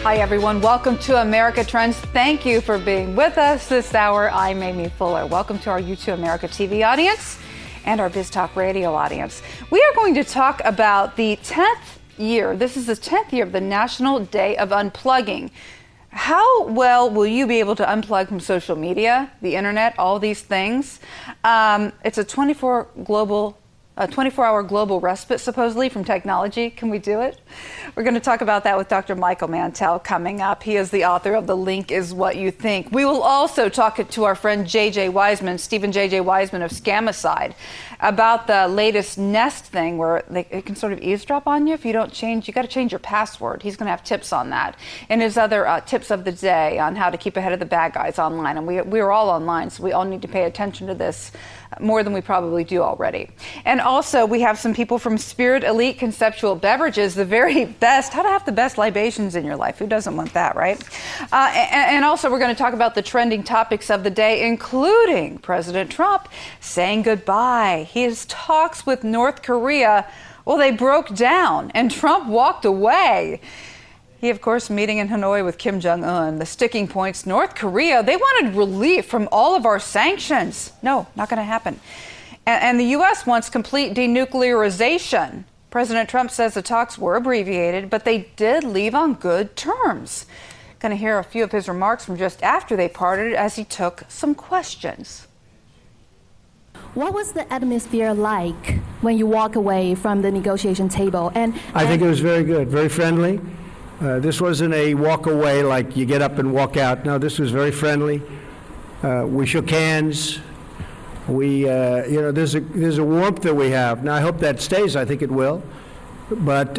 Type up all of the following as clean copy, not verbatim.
Hi, everyone. Welcome to America Trends. Thank you for being with us this hour. I'm Amy Fuller. Welcome to our U2 America TV audience and our Biz Talk Radio audience. We are going to talk about the 10th year. This is the 10th year of the National Day of Unplugging. How well will you be able to unplug from social media, the internet, all these things? It's a 24-hour global respite, supposedly, from technology. Can we do it? We're going to talk about that with Dr. Michael Mantell coming up. He is the author of The Link is What You Think. We will also talk to our friend J.J. Wiseman, Stephen J.J. Wiseman of Scamicide, about the latest Nest thing where it can sort of eavesdrop on you if you don't change. You got to change your password. He's going to have tips on that. And his other tips of the day on how to keep ahead of the bad guys online. And we are all online, so we all need to pay attention to this more than we probably do already. And also, we have some people from Spirit Elite Conceptual Beverages, the very best, how to have the best libations in your life. Who doesn't want that, right? And also, we're going to talk about the trending topics of the day, including President Trump saying goodbye. His talks with North Korea, well, they broke down, and Trump walked away. He, of course, meeting in Hanoi with Kim Jong-un. The sticking points, North Korea, they wanted relief from all of our sanctions. No, not going to happen. And the U.S. wants complete denuclearization. President Trump says the talks were abbreviated, but they did leave on good terms. Going to hear a few of his remarks from just after they parted as he took some questions. What was the atmosphere like when you walk away from the negotiation table? I think it was very good, very friendly. This wasn't a walk away like you get up and walk out. No, this was very friendly. We shook hands. There's a warmth that we have. Now, I hope that stays. I think it will. But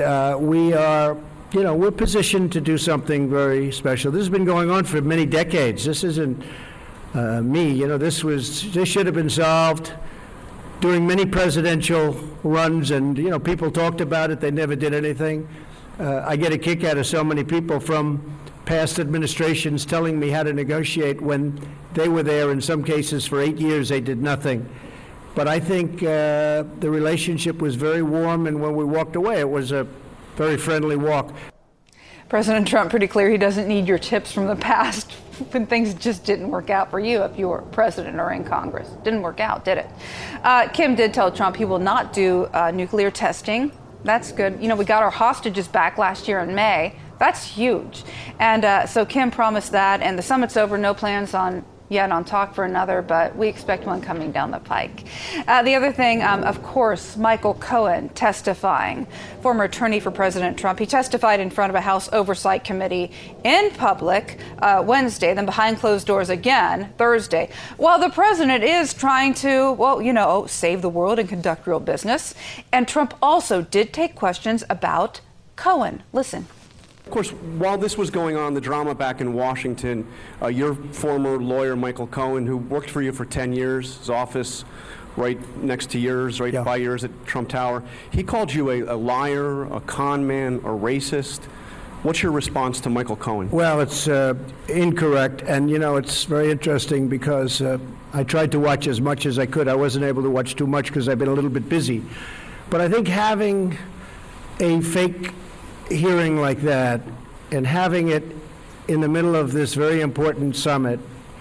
we're positioned to do something very special. This has been going on for many decades. This isn't me. This should have been solved during many presidential runs, and people talked about it. They never did anything. I get a kick out of so many people from past administrations telling me how to negotiate when they were there. In some cases, for 8 years, they did nothing. But I think the relationship was very warm, and when we walked away, it was a very friendly walk. President Trump pretty clear he doesn't need your tips from the past when things just didn't work out for you if you were president or in Congress. Didn't work out, did it? Kim did tell Trump he will not do nuclear testing. That's good. We got our hostages back last year in May. That's huge. And so Kim promised that, and the summit's over. No plans on talk for another, but we expect one coming down the pike. The other thing, of course, Michael Cohen testifying, former attorney for President Trump. He testified in front of a House Oversight Committee in public Wednesday, then behind closed doors again Thursday. While the president is trying to, save the world and conduct real business. And Trump also did take questions about Cohen. Listen. Of course, while this was going on, the drama back in Washington, your former lawyer, Michael Cohen, who worked for you for 10 years, his office right next to yours, by yours at Trump Tower, he called you a liar, a con man, a racist. What's your response to Michael Cohen? Well, it's incorrect, and it's very interesting because I tried to watch as much as I could. I wasn't able to watch too much because I've been a little bit busy. But I think having a fake hearing like that and having it in the middle of this very important summit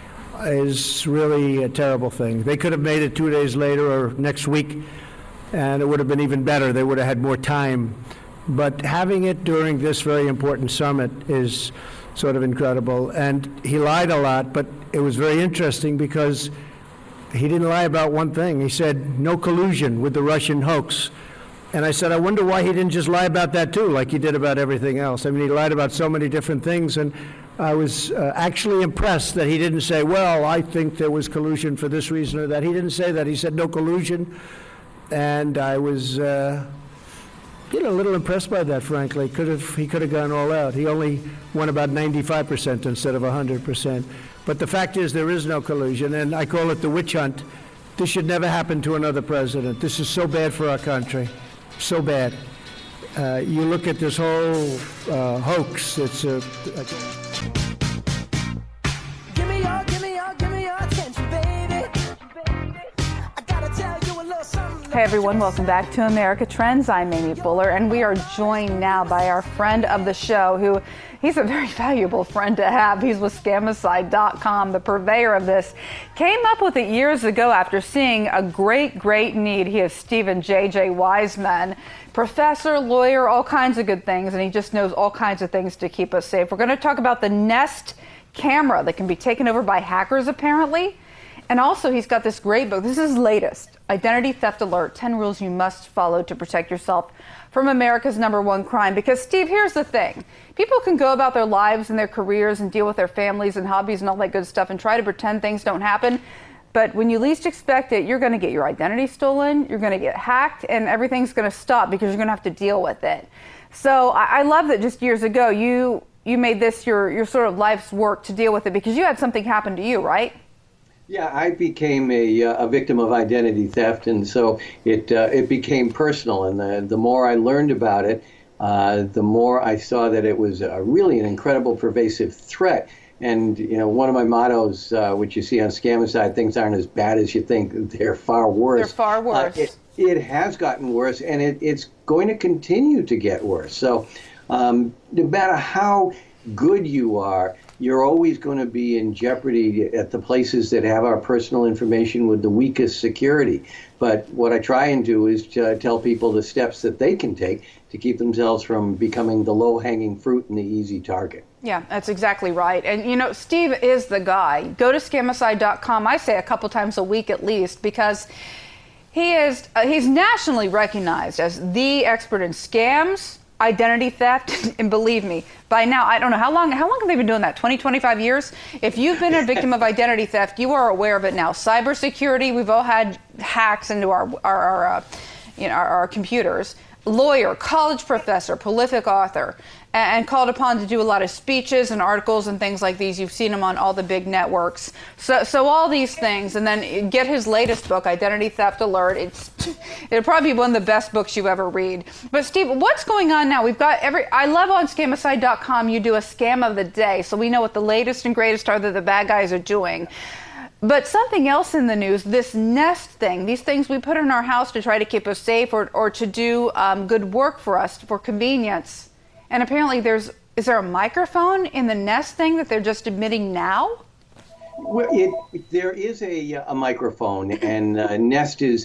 is really a terrible thing. They could have made it 2 days later or next week, and it would have been even better. They would have had more time. But having it during this very important summit is sort of incredible. And he lied a lot, but it was very interesting because he didn't lie about one thing. He said no collusion with the Russian hoax. And I said, I wonder why he didn't just lie about that too, like he did about everything else. I mean, he lied about so many different things, and I was actually impressed that he didn't say, well, I think there was collusion for this reason or that. He didn't say that. He said no collusion, and I was a little impressed by that, frankly. He could have gone all out. He only won about 95% instead of 100%. But the fact is there is no collusion, and I call it the witch hunt. This should never happen to another president. This is so bad for our country. So bad. You look at this whole hoax. It's a Give me your attention, baby. I gotta tell you a little something. Hey everyone, welcome back to America Trends. I'm Amy Fuller, and we are joined now by our friend of the show who He's a very valuable friend to have. He's with Scamicide.com, the purveyor of this. Came up with it years ago after seeing a great need. He is Stephen J.J. Wiseman, professor, lawyer, all kinds of good things, and he just knows all kinds of things to keep us safe. We're going to talk about the Nest camera that can be taken over by hackers, apparently. And also, he's got this great book. This is his latest, Identity Theft Alert, 10 Rules You Must Follow to Protect Yourself from America's #1 Crime. Because, Steve, here's the thing. People can go about their lives and their careers and deal with their families and hobbies and all that good stuff and try to pretend things don't happen. But when you least expect it, you're going to get your identity stolen, you're going to get hacked, and everything's going to stop because you're going to have to deal with it. So I love that just years ago, you made this your sort of life's work to deal with it because you had something happen to you, right? Yeah, I became a victim of identity theft, and so it became personal. And the more I learned about it, the more I saw that it was really an incredible, pervasive threat. And one of my mottos, which you see on Scamicide, things aren't as bad as you think; they're far worse. They're far worse. It has gotten worse, and it's going to continue to get worse. So, no matter how good you are, you're always going to be in jeopardy at the places that have our personal information with the weakest security. But what I try and do is to tell people the steps that they can take to keep themselves from becoming the low-hanging fruit and the easy target. Yeah, that's exactly right. And, Steve is the guy. Go to Scamicide.com, I say a couple times a week at least, because he's nationally recognized as the expert in scams, identity theft, and believe me, by now, I don't know, how long have they been doing that? 20, 25 years? If you've been a victim of identity theft, you are aware of it now. Cybersecurity, we've all had hacks into our computers. Lawyer, college professor, prolific author, and called upon to do a lot of speeches and articles and things like these. You've seen him on all the big networks. So all these things, and then get his latest book, Identity Theft Alert. It'll probably be one of the best books you ever read. But Steve, what's going on now? We've got I love on Scamicide.com you do a scam of the day, so we know what the latest and greatest are that the bad guys are doing. But something else in the news, this Nest thing, these things we put in our house to try to keep us safe or to do good work for us, for convenience. And apparently is there a microphone in the Nest thing that they're just admitting now? Well, there is a microphone, and Nest is,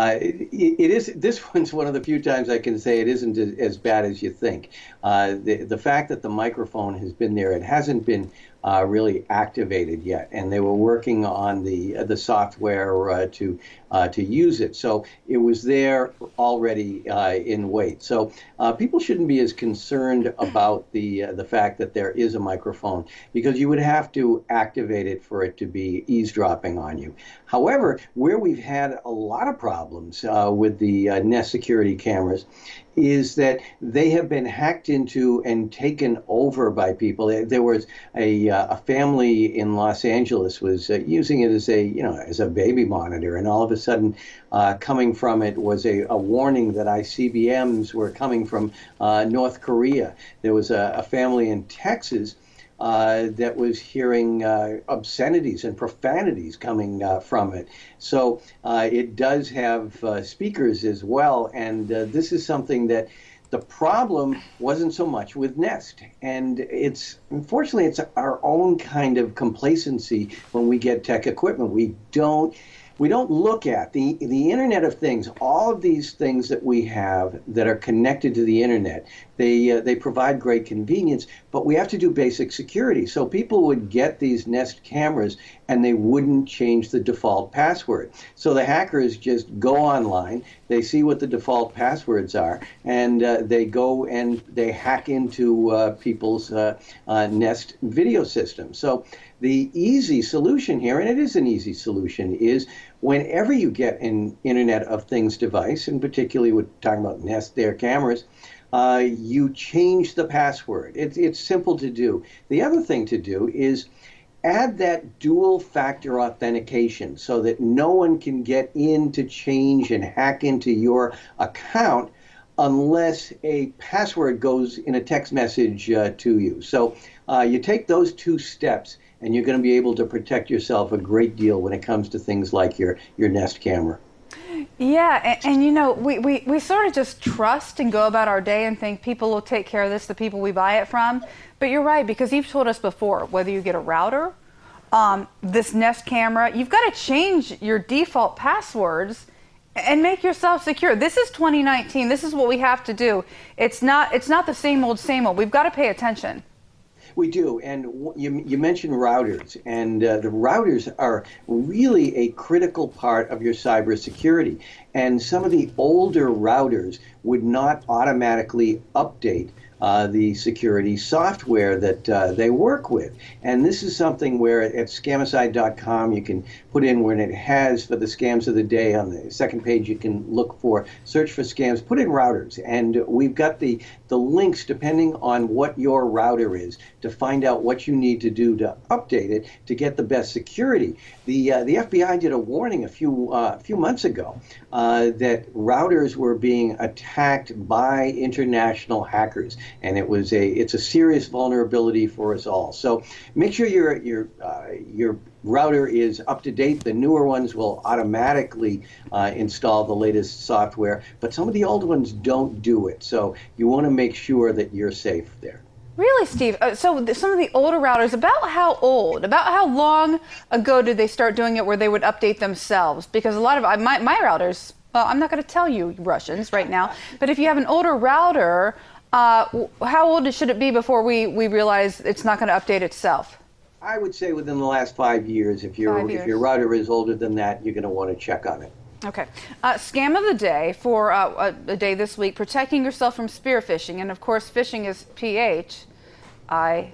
this one's one of the few times I can say it isn't as bad as you think. The fact that the microphone has been there, it hasn't been really activated yet, and they were working on the software to use it. So it was there already in wait. So people shouldn't be as concerned about the fact that there is a microphone, because you would have to activate it for it to be eavesdropping on you. However, where we've had a lot of problems with the Nest security cameras is that they have been hacked into and taken over by people. There was a family in Los Angeles was using it as a baby monitor, and all of a sudden, coming from it was a warning that ICBMs were coming from North Korea. There was a family in Texas that was hearing obscenities and profanities coming from it. So it does have speakers as well, and this is something that the problem wasn't so much with Nest. And unfortunately, it's our own kind of complacency when we get tech equipment. We don't look at the Internet of Things, all of these things that we have that are connected to the Internet. They provide great convenience, but we have to do basic security. So people would get these Nest cameras and they wouldn't change the default password. So the hackers just go online, they see what the default passwords are, and they go and they hack into people's Nest video system. So the easy solution here, and it is an easy solution, is whenever you get an Internet of Things device, and particularly we're talking about Nest, their cameras, you change the password. It's simple to do. The other thing to do is add that dual factor authentication so that no one can get in to change and hack into your account unless a password goes in a text message to you. So you take those two steps, and you're going to be able to protect yourself a great deal when it comes to things like your Nest camera. Yeah, and you know, we sort of just trust and go about our day and think people will take care of this, the people we buy it from. But you're right, because you've told us before, whether you get a router, this Nest camera, you've got to change your default passwords and make yourself secure. This is 2019. This is what we have to do. It's not the same old, same old. We've got to pay attention. We do, and you mentioned routers, and the routers are really a critical part of your cybersecurity. And some of the older routers would not automatically update the security software that they work with. And this is something where at scamicide.com you can put in when it has for the scams of the day. On the second page you can look for, search for scams, put in routers. And we've got the links depending on what your router is to find out what you need to do to update it to get the best security. The FBI did a warning a few months ago that routers were being attacked by international hackers, and it's a serious vulnerability for us all. So make sure your router is up to date. The newer ones will automatically install the latest software, but some of the old ones don't do it. So you want to make sure that you're safe there. Really, Steve? So some of the older routers, about how long ago did they start doing it where they would update themselves? Because a lot of my routers, well, I'm not going to tell you Russians right now, but if you have an older router, how old should it be before we realize it's not going to update itself? I would say within the last 5 years. If your router is older than that, you're going to want to check on it. Okay. Scam of the day for a day this week, protecting yourself from spear phishing. And of course, phishing is Phishing.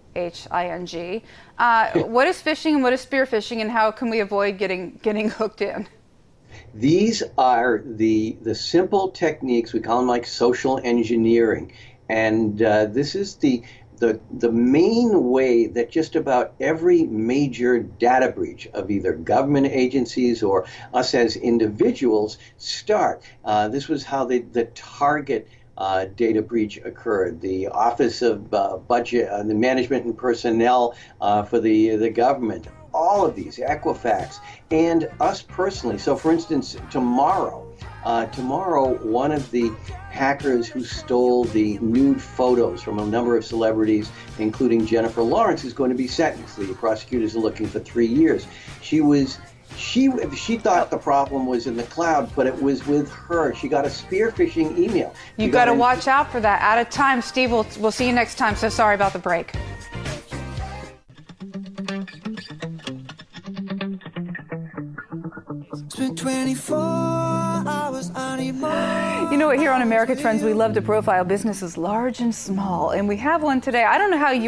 What is phishing and what is spear phishing, and how can we avoid getting hooked in? These are the simple techniques, we call them like social engineering. And this is the main way that just about every major data breach of either government agencies or us as individuals start. This was how the Target data breach occurred. The Office of Budget, the Management and Personnel for the government. All of these, Equifax, and us personally. So for instance, tomorrow, one of the hackers who stole the nude photos from a number of celebrities, including Jennifer Lawrence, is going to be sentenced. The prosecutors are looking for 3 years. She thought the problem was in the cloud, but it was with her. She got a spear phishing email. You got to watch out for that. Out of time, Steve. We'll see you next time. So sorry about the break. Spent 24 hours on emotion. You know what, here on America Trends, we love to profile businesses large and small, and we have one today. I don't know how you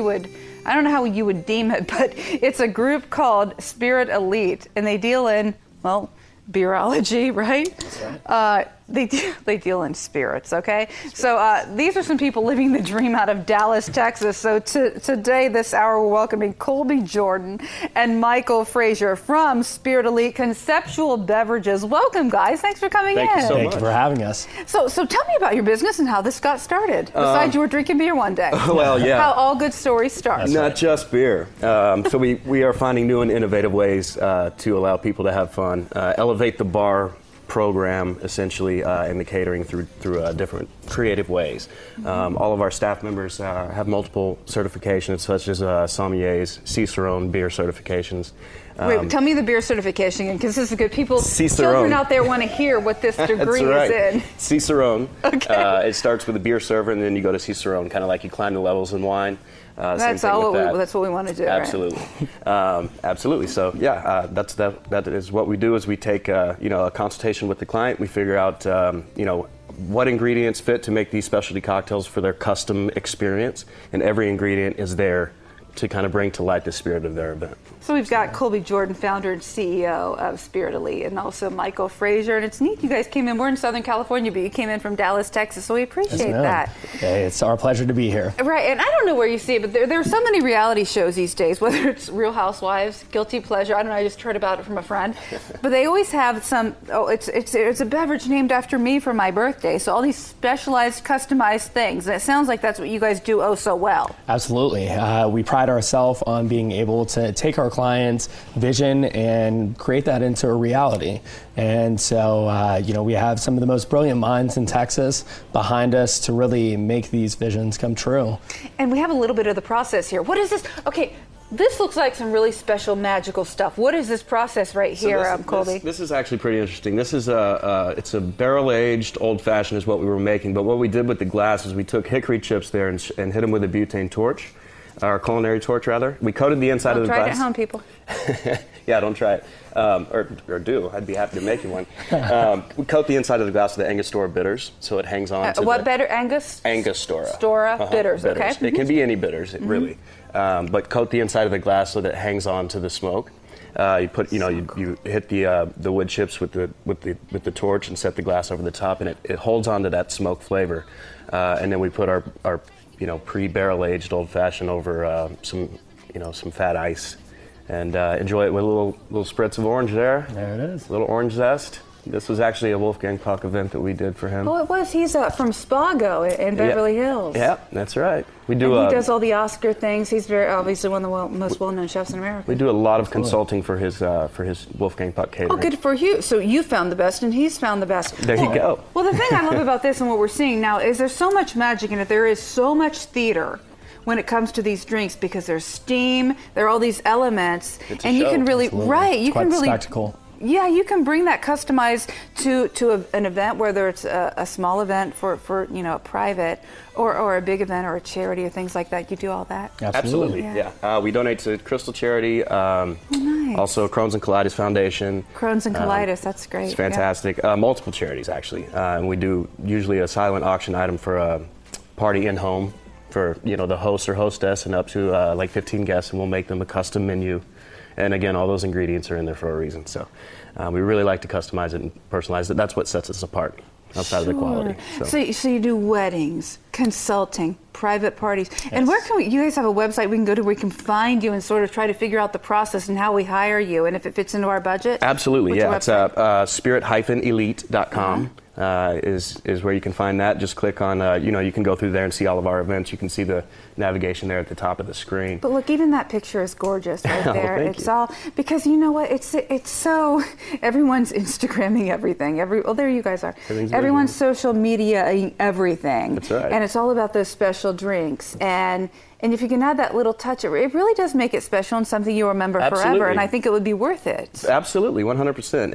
would deem it, but it's a group called Spirit Elite, and they deal in, well, beerology, right? That's right. They deal in spirits, okay? So these are some people living the dream out of Dallas, Texas. So today, this hour, we're welcoming Colby Jordan and Michael Frazier from Spirit Elite Conceptual Beverages. Welcome, guys. Thanks for coming in. Thank you so much. Thank you for having us. So tell me about your business and how this got started. Besides, you were drinking beer one day. Well, yeah. How all good stories start. Not just beer. So we are finding new and innovative ways to allow people to have fun, elevate the bar program essentially in the catering through different creative ways. All of our staff members have multiple certifications such as sommeliers, Cicerone beer certifications. Wait, tell me the beer certification, because this is good. Cicerone. Children out there want to hear what this degree That's right. is in. Cicerone. Okay. It starts with a beer server, and then you go to Cicerone, kind of like you climb the levels in wine. That's what we want to do. Absolutely, right? Absolutely. So yeah, that is what we do. Is we take a consultation with the client. We figure out what ingredients fit to make these specialty cocktails for their custom experience, and every ingredient is there to kind of bring to light the spirit of their event. So we've got Colby Jordan, founder and CEO of Spirit Elite, and also Michael Frazier. And it's neat you guys came in. We're in Southern California, but you came in from Dallas, Texas, so we appreciate that. Hey, it's our pleasure to be here. Right, and I don't know where you see it, but there are so many reality shows these days, whether it's Real Housewives, Guilty Pleasure, I don't know, I just heard about it from a friend. But they always have it's a beverage named after me for my birthday, so all these specialized, customized things. And it sounds like that's what you guys do so well. Absolutely. We pride pride ourselves on being able to take our clients' vision and create that into a reality. And so, we have some of the most brilliant minds in Texas behind us to really make these visions come true. And we have a little bit of the process here. What is this? Okay, this looks like some really special magical stuff. What is this process right here, Colby? This is actually pretty interesting. This is it's a barrel-aged old-fashioned is what we were making, but what we did with the glass is we took hickory chips there and hit them with a butane torch, or culinary torch rather. We coated the inside of the glass. Try it at home, people. Yeah, don't try it. Or do. I'd be happy to make you one. We coat the inside of the glass with the Angostura bitters, so it hangs on to what bitter? Angus? Angostura. Bitters, okay. It can be any bitters, really. But coat the inside of the glass so that it hangs on to the smoke. You put, you hit the wood chips with the torch and set the glass over the top, and it holds on to that smoke flavor. And then we put our pre-barrel aged old fashioned over some fat ice, and enjoy it with a little spritz of orange there. There it is. A little orange zest. This was actually a Wolfgang Puck event that we did for him. Oh, it was. He's from Spago in Beverly Hills. Yeah, that's right. He does all the Oscar things. He's very obviously one of the most well-known chefs in America. We do a lot of consulting for his Wolfgang Puck catering. Oh, good for you. So you found the best, and he's found the best. There you go. Well, the thing I love about this and what we're seeing now is there's so much magic in it. There is so much theater when it comes to these drinks because there's steam, there are all these elements, and you can really you can really spectacle. Yeah, you can bring that customized to an event, whether it's a small event for a private or a big event or a charity or things like that. You do all that? Absolutely. Yeah. We donate to Crystal Charity, nice. Also Crohn's and Colitis Foundation. Crohn's and Colitis, that's great. It's fantastic. Yeah. Multiple charities, actually. And we do usually a silent auction item for a party in-home for the host or hostess and up to like 15 guests, and we'll make them a custom menu. And again, all those ingredients are in there for a reason. So we really like to customize it and personalize it. That's what sets us apart outside of the quality. So you do weddings, consulting, private parties. Yes. And where can you guys have a website we can go to where we can find you and sort of try to figure out the process and how we hire you and if it fits into our budget? Absolutely, yeah. It's spirit-elite.com. Is where you can find that. Just click on, you can go through there and see all of our events. You can see the navigation there at the top of the screen. But look, even that picture is gorgeous right there. Thank you. All, because you know what, it's so, everyone's Instagramming everything. There you guys are. Everyone's social media everything. That's right. And it's all about those special drinks. And if you can add that little touch, it really does make it special and something you remember forever. And I think it would be worth it. Absolutely, 100%.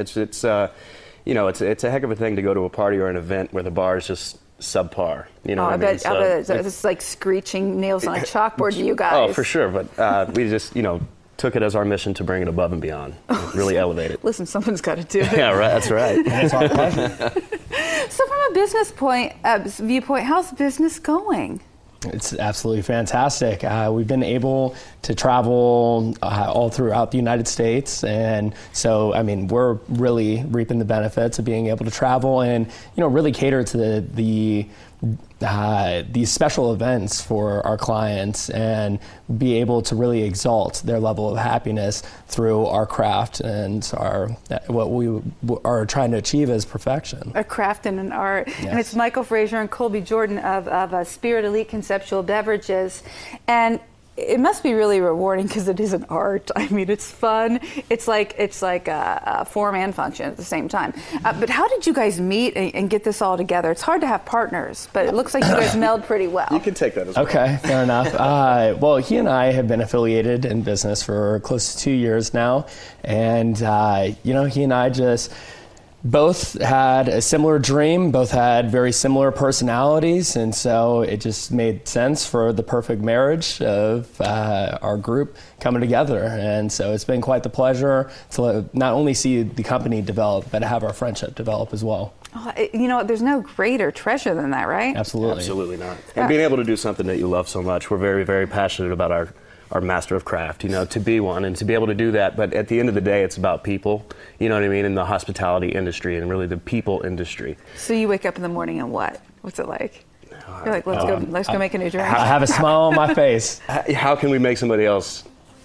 It's a heck of a thing to go to a party or an event where the bar is just subpar. I bet it's like screeching nails on a chalkboard to you guys. Oh, for sure. But we just, took it as our mission to bring it above and beyond, really elevate it. Listen, someone's got to do it. Yeah, right. That's right. That's our pleasure. So from a business viewpoint, how's business going? It's absolutely fantastic. We've been able to travel all throughout the United States, and so we're really reaping the benefits of being able to travel and really cater to these special events for our clients and be able to really exalt their level of happiness through our craft and what we are trying to achieve as perfection. A craft and an art. Yes. And it's Michael Frazier and Colby Jordan of Spirit Elite Conceptual Beverages. And it must be really rewarding because it is an art. It's fun. It's like a form and function at the same time. But how did you guys meet and get this all together? It's hard to have partners, but it looks like you guys meld pretty well. You can take that as well. Okay, fair enough. Well, he and I have been affiliated in business for close to 2 years now, and he and I just both had a similar dream, both had very similar personalities, and so it just made sense for the perfect marriage of our group coming together. And so it's been quite the pleasure to not only see the company develop, but have our friendship develop as well. Oh, there's no greater treasure than that, right? Absolutely. Absolutely not. And being able to do something that you love so much, we're very, very passionate about our master of craft, to be one and to be able to do that. But at the end of the day, it's about people, in the hospitality industry and really the people industry. So you wake up in the morning and what? What's it like? You're like, let's go make a new drink. I have a smile on my face. How can we make somebody else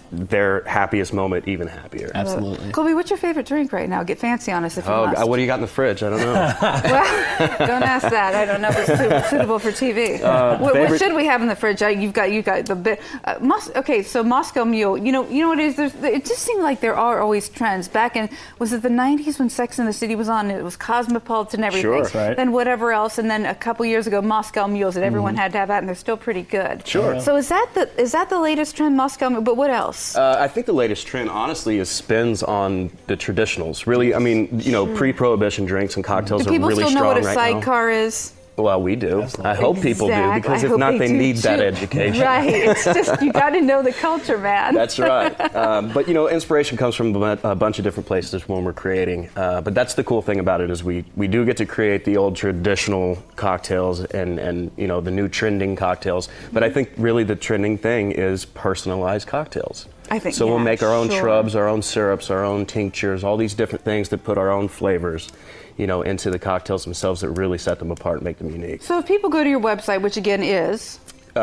their happiest moment even happier. Absolutely. Colby, what's your favorite drink right now? Get fancy on us if you must. What do you got in the fridge? I don't know. Well, don't ask that. I don't know if it's suitable for TV. What should we have in the fridge? You've got the bit. Okay, so Moscow Mule. You know what it is? It just seemed like there are always trends. Back in, was it the 90s when Sex and the City was on? It was Cosmopolitan and everything. Sure. Right. Then whatever else, and then a couple years ago, Moscow Mules that everyone had to have that, and they're still pretty good. Sure. So is that the latest trend, Moscow Mule? But what else? I think the latest trend, honestly, is spins on the traditionals. Really, I mean, pre-prohibition drinks and cocktails are really strong right now. Do people still know what a sidecar is? Well, we do. Absolutely. I hope people do, because if not, they need that education. Right. It's just, you got to know the culture, man. That's right. But, inspiration comes from a bunch of different places when we're creating. But that's the cool thing about it is we do get to create the old traditional cocktails and the new trending cocktails. But I think really the trending thing is personalized cocktails. I think so. We'll make our own sure. shrubs, our own syrups, our own tinctures, all these different things that put our own flavors into the cocktails themselves that really set them apart and make them unique. So if people go to your website, which again is?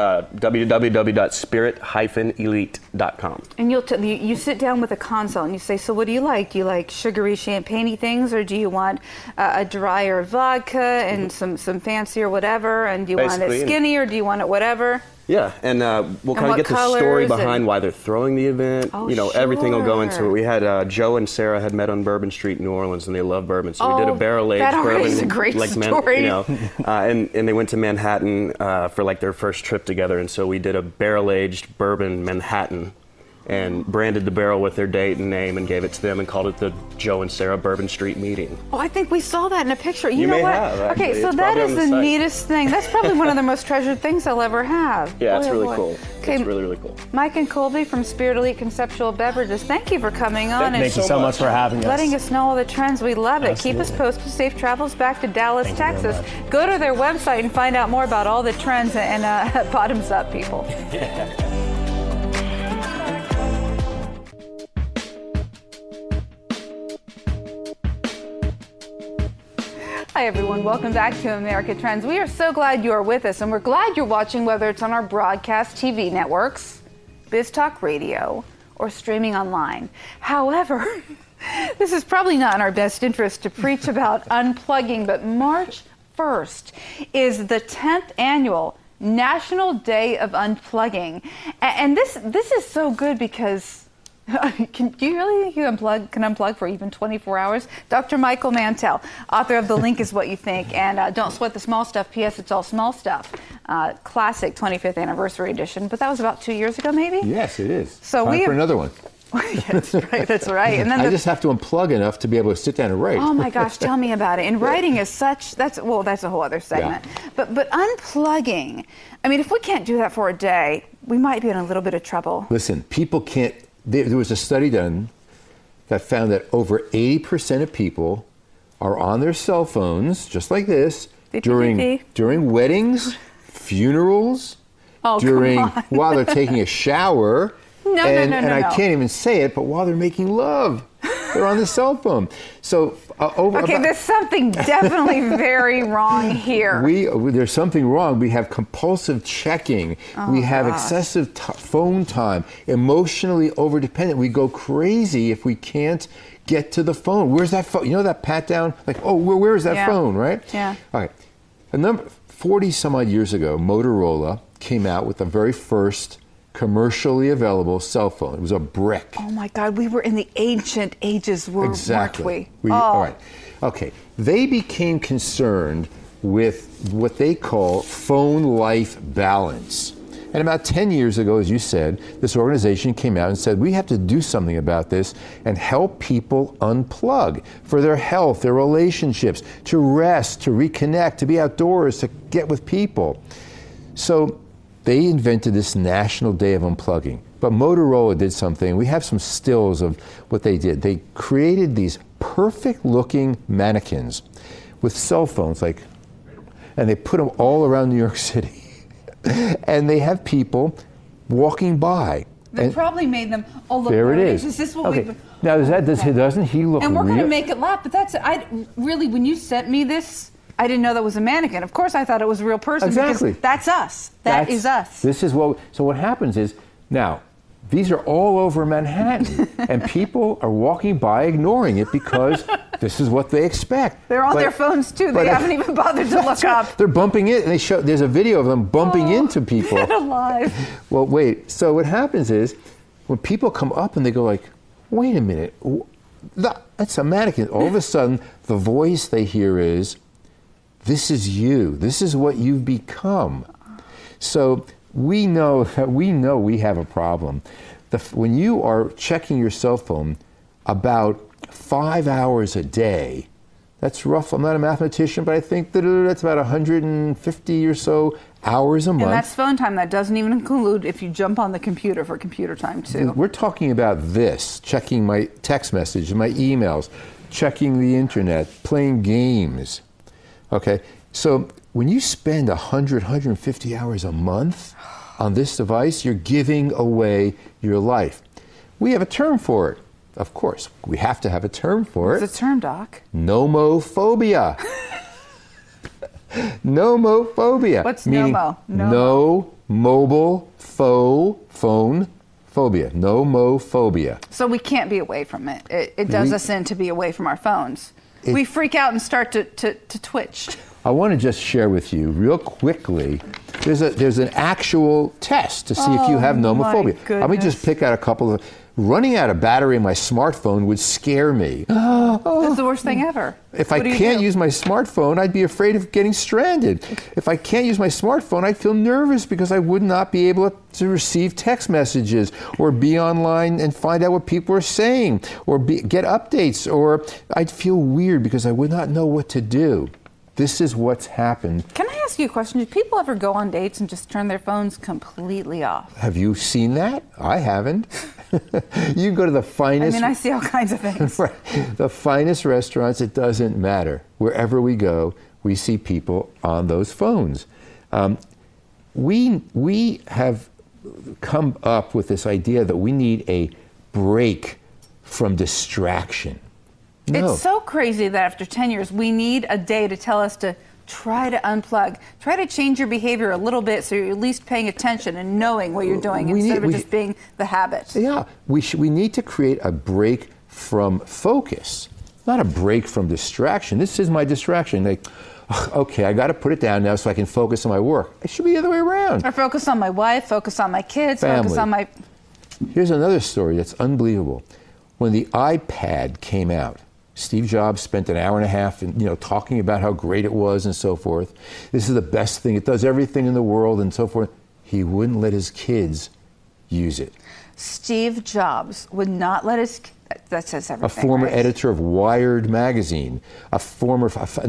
www.spirit-elite.com. And you sit down with a console and you say, so what do you like? Do you like sugary champagne-y things, or do you want a drier vodka and some fancier whatever? And do you want it skinny, or do you want it whatever? Yeah, and we'll kind of get the story behind why they're throwing the event. Everything will go into it. We had Joe and Sarah had met on Bourbon Street, New Orleans, and they love bourbon, so we did a barrel-aged bourbon. That is a great story. And they went to Manhattan for their first trip together, and so we did a barrel-aged bourbon Manhattan, and branded the barrel with their date and name and gave it to them and called it the Joe and Sarah Bourbon Street meeting. Oh, I think we saw that in a picture. You know may what? have, actually. Okay, so It's that probably is on the the site. neatest thing. That's probably one of the most treasured things I'll ever have. Yeah, it's Boy, oh really boy. cool. Okay, It's really, really cool. Mike and Colby from Spirit Elite Conceptual Beverages, thank you for coming on Thank you so much for having us. letting us know all the trends. We love it. Absolutely. Keep us posted. Safe travels back to Dallas, Thank you very Texas. much. Go to their website and find out more about all the trends and bottoms up people. Hi, everyone. Welcome back to America Trends. We are so glad you are with us, and we're glad you're watching, whether it's on our broadcast TV networks, BizTalk Radio, or streaming online. However, this is probably not in our best interest to preach about unplugging, but March 1st is the 10th annual National Day of Unplugging. And this is so good because do you really think you can unplug for even 24 hours? Dr. Michael Mantell, author of The Link is What You Think, and Don't Sweat the Small Stuff, P.S. It's All Small Stuff. Classic 25th anniversary edition, but that was about 2 years ago, maybe? Yes, it is. So Time for another one. That's right, that's right. And then I just have to unplug enough to be able to sit down and write. Oh my gosh, tell me about it. And writing is that's a whole other segment. Yeah. But unplugging, I mean, if we can't do that for a day, we might be in a little bit of trouble. Listen, people can't. There was a study done that found that over 80% of people are on their cell phones, just like this, during weddings, funerals, while they're taking a shower. No. And I can't even say it, but while they're making love, they're on the cell phone. So there's something definitely very wrong here. There's something wrong. We have compulsive checking. We have excessive phone time. Emotionally overdependent. We go crazy if we can't get to the phone. Where's that phone? You know that pat down? Like, where is that phone, right? Yeah. All right. 40 some odd years ago, Motorola came out with the very first commercially available cell phone. It was a brick. Oh my God, we were in the ancient ages, weren't we? All right. Okay. They became concerned with what they call phone life balance. And about 10 years ago, as you said, this organization came out and said, we have to do something about this and help people unplug for their health, their relationships, to rest, to reconnect, to be outdoors, to get with people. So they invented this National Day of Unplugging. But Motorola did something. We have some stills of what they did. They created these perfect-looking mannequins with cell phones, and they put them all around New York City. And they have people walking by. They probably made them. Oh, look, there it is. Is this what okay. Now, doesn't he look real? And we're going to make it laugh, but really, when you sent me this, I didn't know that was a mannequin. Of course, I thought it was a real person. Exactly. Because that's us. That is us. This is so what happens is, now, These are all over Manhattan, and people are walking by ignoring it because this is what they expect. They're on their phones too. They haven't even bothered to look up. They're bumping in, and there's a video of them bumping into people. Get alive. Well, wait. So what happens is, when people come up and they go like, "Wait a minute, that's a mannequin." All of a sudden, the voice they hear is, "This is you. This is what you've become." So we know we have a problem. When you are checking your cell phone about 5 hours a day, that's rough. I'm not a mathematician, but I think that's about 150 or so hours a month. And that's phone time. That doesn't even include if you jump on the computer for computer time too. We're talking about this, checking my text message, my emails, checking the internet, playing games. Okay, so when you spend 150 hours a month on this device, you're giving away your life. We have a term for it. Of course, we have to have a term for it. What's the term, Doc? Nomophobia. Nomophobia. What's meaning nomo? No mobile phone phobia. Nomophobia. So we can't be away from it. It does us in to be away from our phones. We freak out and start to twitch. I want to just share with you real quickly. There's an actual test to see if you have nomophobia. Let me just pick out a couple of. Running out of battery in my smartphone would scare me. That's the worst thing ever. If I can't use my smartphone, I'd be afraid of getting stranded. If I can't use my smartphone, I'd feel nervous because I would not be able to receive text messages or be online and find out what people are saying or get updates, or I'd feel weird because I would not know what to do. This is what's happened. Can I ask you a question? Do people ever go on dates and just turn their phones completely off? Have you seen that? I haven't. You go to the finest... I mean, I see all kinds of things. Right. The finest restaurants, it doesn't matter. Wherever we go, we see people on those phones. We have come up with this idea that we need a break from distraction. No. It's so crazy that after 10 years, we need a day to tell us to try to unplug, try to change your behavior a little bit so you're at least paying attention and knowing what you're doing instead of just being the habit. Yeah, we need to create a break from focus, not a break from distraction. This is my distraction. Like, okay, I got to put it down now so I can focus on my work. It should be the other way around. Or focus on my wife, focus on my kids, focus on my... Here's another story that's unbelievable. When the iPad came out, Steve Jobs spent an hour and a half talking about how great it was and so forth. This is the best thing. It does everything in the world and so forth. He wouldn't let his kids use it. Steve Jobs would not let his... That says everything. A former right? editor of Wired magazine, a founder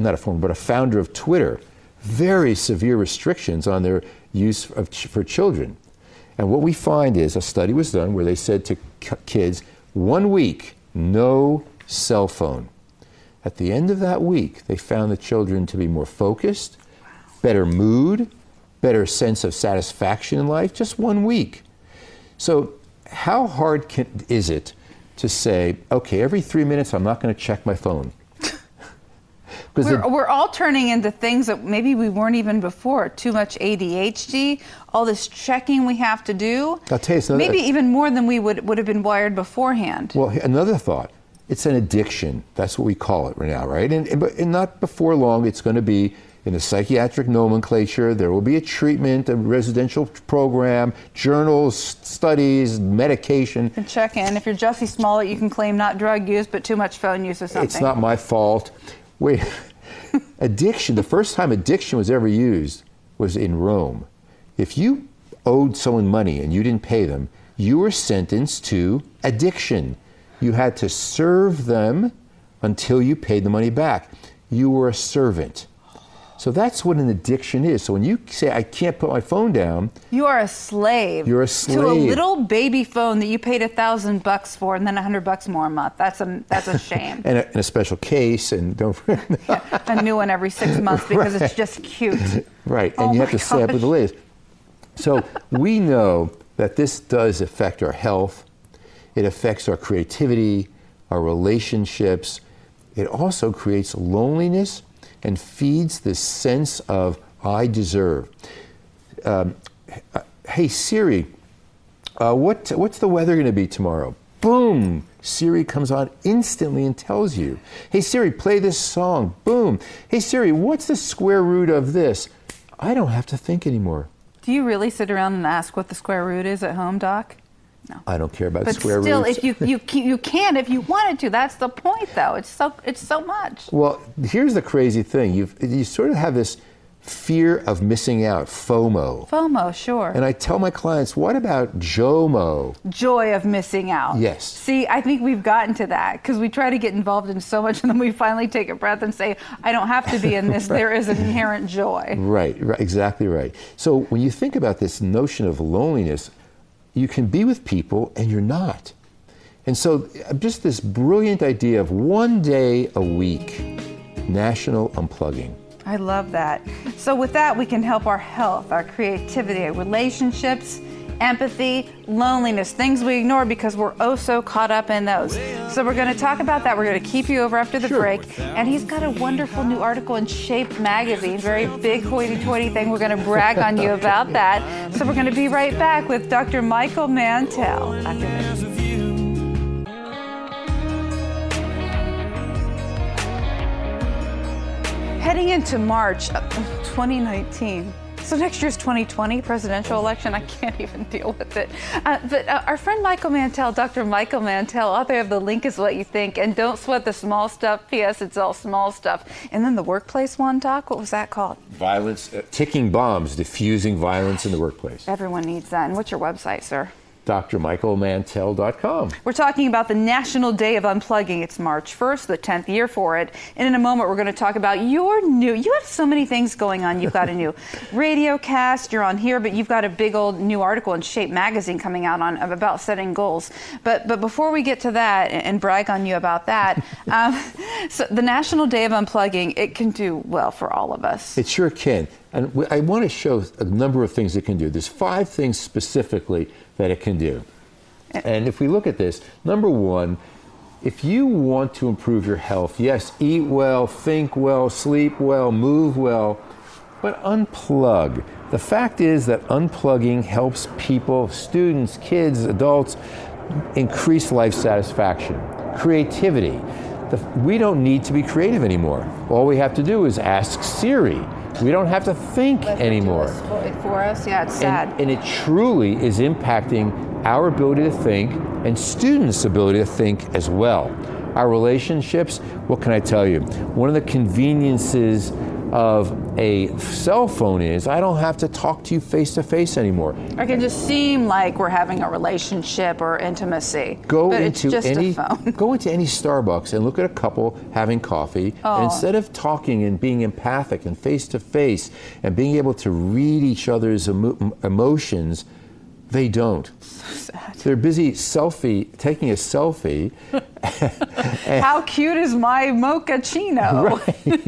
of Twitter. Very severe restrictions on their use for children. And what we find is a study was done where they said to kids, 1 week, no cell phone. At the end of that week, they found the children to be more focused, better mood, better sense of satisfaction in life, just 1 week. So how hard is it to say, okay, every 3 minutes I'm not going to check my phone? We're all turning into things that maybe we weren't even before. Too much ADHD, all this checking we have to do. I'll tell you maybe even more than we would have been wired beforehand. Well, another thought. It's an addiction. That's what we call it right now, right? And not before long, it's going to be in the psychiatric nomenclature. There will be a treatment, a residential program, journals, studies, medication. And check in. If you're Jussie Smollett, you can claim not drug use, but too much phone use or something. It's not my fault. Wait, addiction, the first time addiction was ever used was in Rome. If you owed someone money and you didn't pay them, you were sentenced to addiction. You had to serve them until you paid the money back. You were a servant. So that's what an addiction is. So when you say, I can't put my phone down. You are a slave. You're a slave. To a little baby phone that you paid $1,000 for and then $100 more a month. That's a shame. and a special case and don't yeah, a new one every 6 months because right. It's just cute. Right, and you have to stay up with the latest. So we know that this does affect our health. It affects our creativity, our relationships. It also creates loneliness and feeds this sense of I deserve. Hey Siri, what's the weather going to be tomorrow? Boom! Siri comes on instantly and tells you. Hey Siri, play this song. Boom! Hey Siri, what's the square root of this? I don't have to think anymore. Do you really sit around and ask what the square root is at home, Doc? No. I don't care about but square still, roots. if you can if you wanted to. That's the point, though. It's so much. Well, here's the crazy thing. You sort of have this fear of missing out, FOMO. FOMO, sure. And I tell my clients, what about JOMO? Joy of missing out. Yes. See, I think we've gotten to that because we try to get involved in so much and then we finally take a breath and say, I don't have to be in this. There is an inherent joy. Right, exactly right. So when you think about this notion of loneliness, you can be with people and you're not. And so just this brilliant idea of one day a week, national unplugging. I love that. So with that, we can help our health, our creativity, our relationships, empathy, loneliness, things we ignore because we're oh so caught up in those. So we're going to talk about that. We're going to keep you over after the break. And he's got a wonderful new article in Shape magazine, very big hoity-toity thing. We're going to brag on you about that. So we're going to be right back with Dr. Michael Mantell after this. Heading into March of 2019. So next year's 2020 presidential election, I can't even deal with it. But our friend Michael Mantell, Dr. Michael Mantell, author of The Link is What You Think, and Don't Sweat the Small Stuff, P.S. It's All Small Stuff. And then the workplace one, Doc, what was that called? Violence, ticking bombs, diffusing violence in the workplace. Everyone needs that. And what's your website, sir? drmichaelmantell.com. We're talking about the National Day of Unplugging. It's March 1st, the 10th year for it. And in a moment, we're going to talk about you have so many things going on. You've got a new radio cast, you're on here, but you've got a big old new article in Shape magazine coming out about setting goals. But before we get to that and brag on you about that, so the National Day of Unplugging, it can do well for all of us. It sure can. And I want to show a number of things it can do. There's 5 things specifically that it can do. And if we look at this, number 1, if you want to improve your health, yes, eat well, think well, sleep well, move well, but unplug. The fact is that unplugging helps people, students, kids, adults, increase life satisfaction, creativity. We don't need to be creative anymore. All we have to do is ask Siri. We don't have to think anymore. For us, yeah, it's sad. And it truly is impacting our ability to think and students' ability to think as well. Our relationships, what can I tell you? One of the conveniences of a cell phone is I don't have to talk to you face to face anymore. It can just seem like we're having a relationship or intimacy. It's just a phone. Go into any Starbucks and look at a couple having coffee. Oh. And instead of talking and being empathic and face to face and being able to read each other's emotions, they don't. So sad. They're busy taking a selfie. How cute is my mochaccino?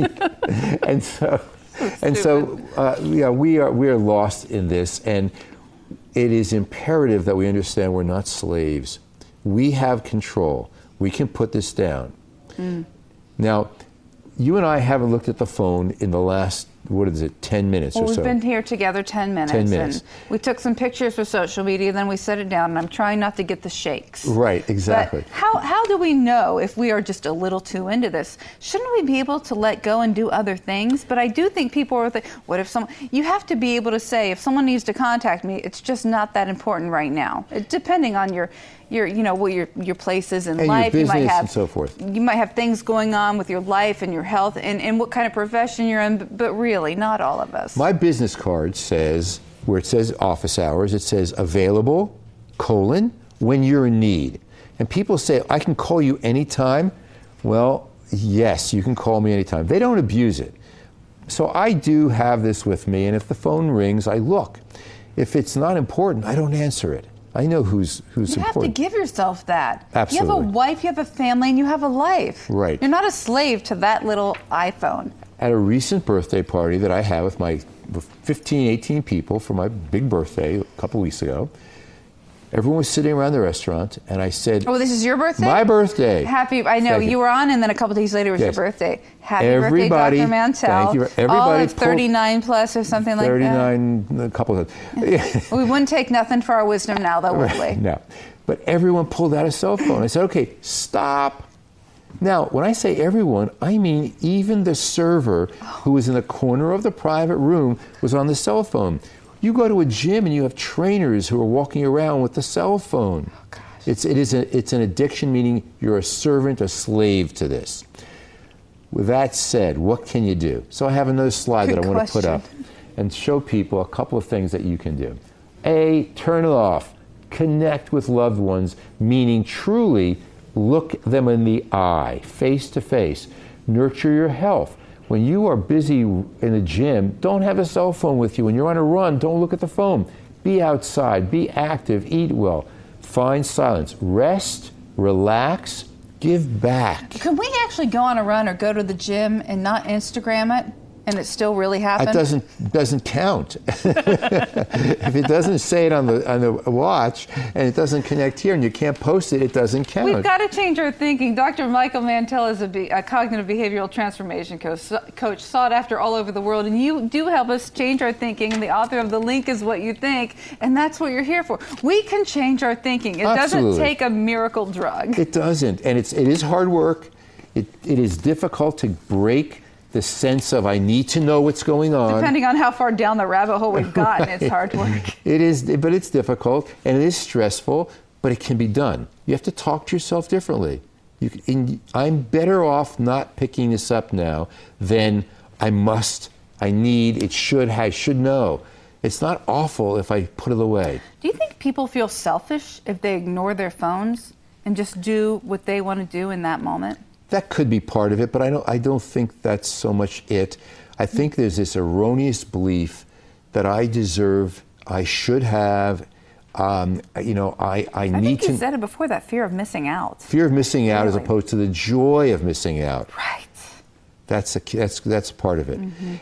Right. we are lost in this, and it is imperative that we understand we're not slaves. We have control. We can put this down. Now, you and I haven't looked at the phone in the last 10 minutes or so? We've been here together 10 minutes. 10 minutes. And we took some pictures for social media, then we set it down, and I'm trying not to get the shakes. Right, exactly. But how do we know if we are just a little too into this? Shouldn't we be able to let go and do other things? But I do think people are thinking, what if someone, you have to be able to say, if someone needs to contact me, it's just not that important right now. Depending on your places in and life, your business you might have and so forth. You might have things going on with your life and your health and what kind of profession you're in, but really, not all of us. My business card says, where it says office hours, it says available, when you're in need. And people say, I can call you anytime. Well, yes, you can call me anytime. They don't abuse it. So I do have this with me, and if the phone rings, I look. If it's not important, I don't answer it. I know who's important. You have to give yourself that. Absolutely. You have a wife, you have a family, and you have a life. Right. You're not a slave to that little iPhone. At a recent birthday party that I had with 15, 18 people for my big birthday a couple weeks ago, Everyone was sitting around the restaurant, and I said, Oh, this is your birthday? My birthday. Happy, I know, Thank you were on, and then a couple days later was Yes. your birthday. Happy Everybody- birthday, Dr. Mantell. thank you. Everybody All of pulled- 39 plus or something like that. 39, a couple of We wouldn't take nothing for our wisdom now, though, would we? No. But everyone pulled out a cell phone. I said, okay, stop. Now, when I say everyone, I mean even the server who was in the corner of the private room was on the cell phone. You go to a gym and you have trainers who are walking around with the cell phone. Oh, It's an addiction, meaning you're a servant, a slave to this. With that said, what can you do? So I have another slide Good that I want to put up question. and show people a couple of things that you can do. A, turn it off. Connect with loved ones, meaning truly look them in the eye, face to face. Nurture your health. When you are busy in the gym, don't have a cell phone with you. When you're on a run, don't look at the phone. Be outside, be active, eat well. Find silence. Rest, relax, give back. Can we actually go on a run or go to the gym and not Instagram it, and it still really happened? That doesn't count. If it doesn't say it on the watch and it doesn't connect here and you can't post it, it doesn't count. We've got to change our thinking. Dr. Michael Mantell is a cognitive behavioral transformation coach sought after all over the world, and you do help us change our thinking, and the author of The Link is What You Think, and that's what you're here for. We can change our thinking. It Absolutely. doesn't take a miracle drug. It doesn't, and it is hard work. It is difficult to break the sense of I need to know what's going on. Depending on how far down the rabbit hole we've gotten, it's hard work. It is, but it's difficult and it is stressful, but it can be done. You have to talk to yourself differently. I'm better off not picking this up now than I should know. It's not awful if I put it away. Do you think people feel selfish if they ignore their phones and just do what they want to do in that moment? That could be part of it, but I don't think that's so much it. I think there's this erroneous belief that I deserve, I should have, I need I think to. you said it before, that fear of missing out. Fear of missing out as Really? opposed to the joy of missing out. Right. That's part of it.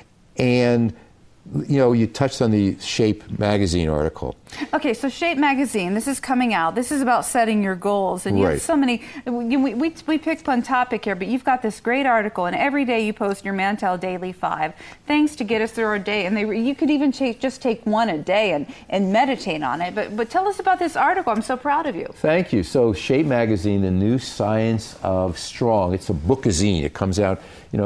And you touched on the Shape magazine article. Okay, so Shape Magazine, this is coming out. This is about setting your goals. And you have Right. so many, we picked one topic here, but you've got this great article, and every day you post your Mantell Daily 5 things to get us through our day. And you could even just take one a day and meditate on it. But tell us about this article. I'm so proud of you. Thank you. So Shape magazine, The New Science of Strong. It's a bookazine. It comes out,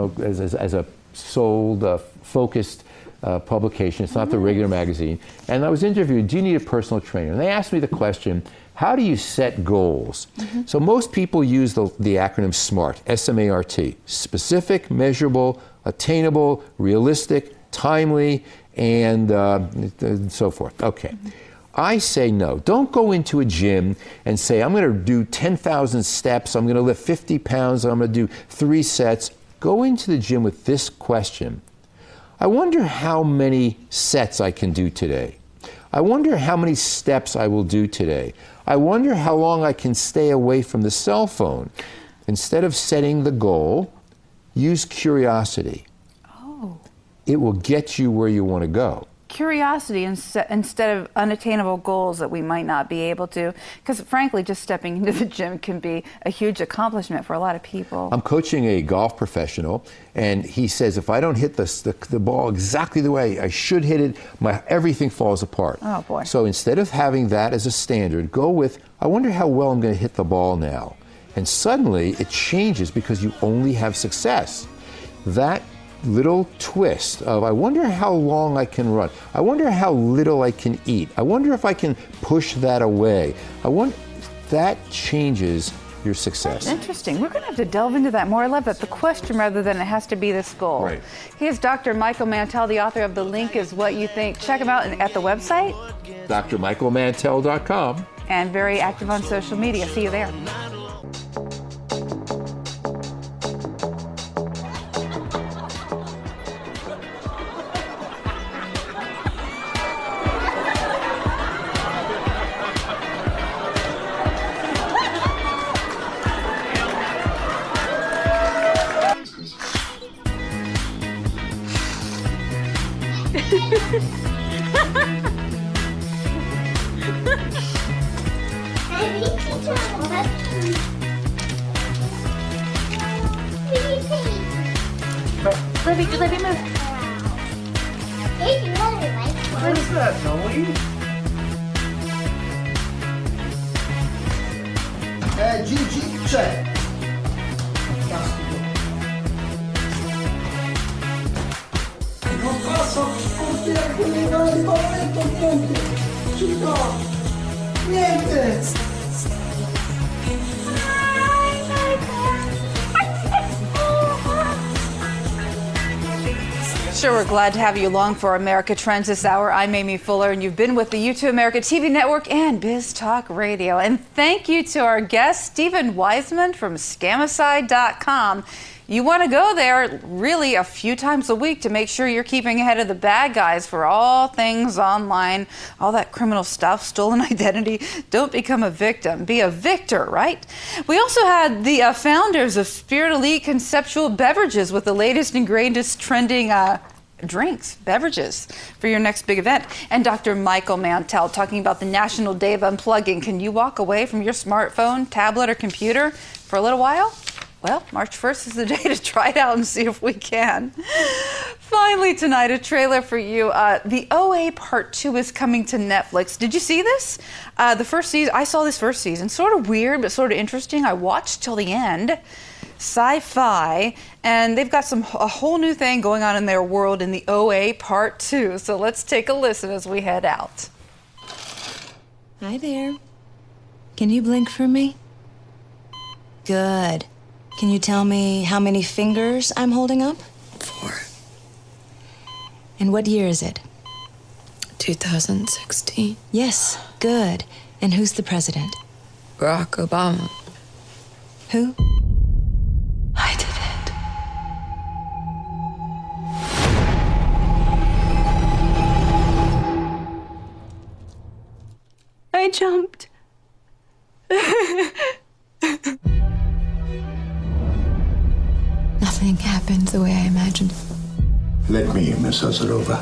as a sold, focused publication. It's not the regular magazine. And I was interviewed, do you need a personal trainer? And they asked me the question, how do you set goals? So most people use the acronym SMART, S-M-A-R-T. Specific, measurable, attainable, realistic, timely, and so forth. Okay. I say no. Don't go into a gym and say, I'm going to do 10,000 steps, I'm going to lift 50 pounds, I'm going to do 3 sets. Go into the gym with this question. I wonder how many sets I can do today. I wonder how many steps I will do today. I wonder how long I can stay away from the cell phone. Instead of setting the goal, use curiosity. Oh. It will get you where you want to go. Curiosity instead of unattainable goals that we might not be able to. Because frankly, just stepping into the gym can be a huge accomplishment for a lot of people. I'm coaching a golf professional, and he says if I don't hit the ball exactly the way I should hit it, everything falls apart. Oh, boy. So instead of having that as a standard, go with, I wonder how well I'm going to hit the ball now. And suddenly it changes because you only have success. That little twist of, I wonder how long I can run. I wonder how little I can eat. I wonder if I can push that away. That changes your success. Interesting. We're going to have to delve into that more. I love that. The question rather than it has to be this goal. Right. He is Dr. Michael Mantell, the author of The Link is What You Think. Check him out at the website. drmichaelmantell.com. And very active on social media. See you there. Libby, move. What is that, Zoe? Gigi, c'è. Non posso uscire qui in un momento, niente. Chico, niente. Sure, we're glad to have you along for America Trends this hour. I'm Amy Fuller, and you've been with the U2 America TV Network and Biz Talk Radio. And thank you to our guest, Stephen Wiseman from Scamicide.com. You want to go there really a few times a week to make sure you're keeping ahead of the bad guys for all things online, all that criminal stuff, stolen identity. Don't become a victim. Be a victor, right? We also had the founders of Spirit Elite Conceptual Beverages with the latest and greatest trending drinks, beverages for your next big event. And Dr. Michael Mantell talking about the National Day of Unplugging. Can you walk away from your smartphone, tablet, or computer for a little while? Well, March 1st is the day to try it out and see if we can. Finally tonight, a trailer for you. The OA Part 2 is coming to Netflix. Did you see this? The first season, I saw this first season. Sort of weird, but sort of interesting. I watched till the end. Sci-fi, and they've got a whole new thing going on in their world in the OA Part 2. So let's take a listen as we head out. Hi there. Can you blink for me? Good. Can you tell me how many fingers I'm holding up? 4. And what year is it? 2016. Yes, good. And who's the president? Barack Obama. Who? I did it. I jumped. Nothing happened the way I imagined. Let me, Miss Azarova.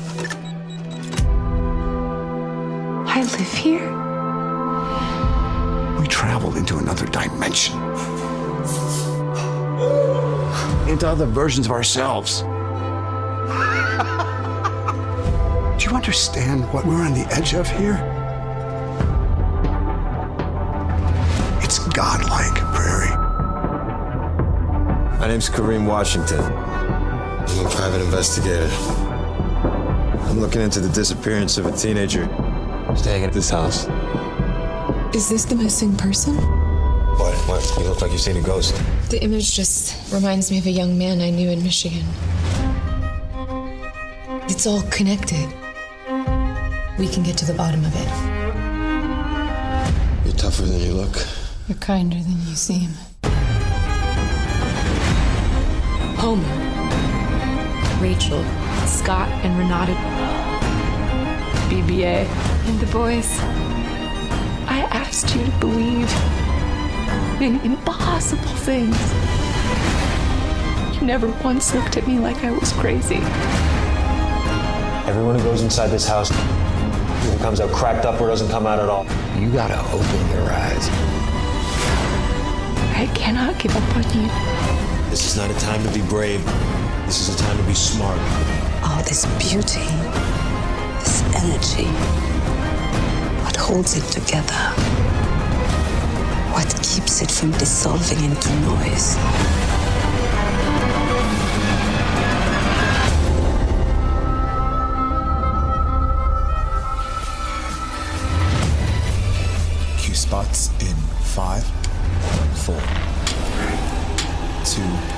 I live here. We traveled into another dimension. Into other versions of ourselves. Do you understand what we're on the edge of here? It's godlike, Prairie. My name's Kareem Washington. I'm a private investigator. I'm looking into the disappearance of a teenager staying at this house. Is this the missing person? What? You look like you've seen a ghost. The image just reminds me of a young man I knew in Michigan. It's all connected. We can get to the bottom of it. You're tougher than you look. You're kinder than you seem. Homer, Rachel, Scott, and Renata, BBA, and the boys. I asked you to believe in impossible things. You never once looked at me like I was crazy. Everyone who goes inside this house either comes out cracked up or doesn't come out at all. You gotta open your eyes. I cannot give up on you. This is not a time to be brave. This is a time to be smart. All this beauty, this energy, what holds it together? What keeps it from dissolving into noise? Cue spots in 5, 4, 2,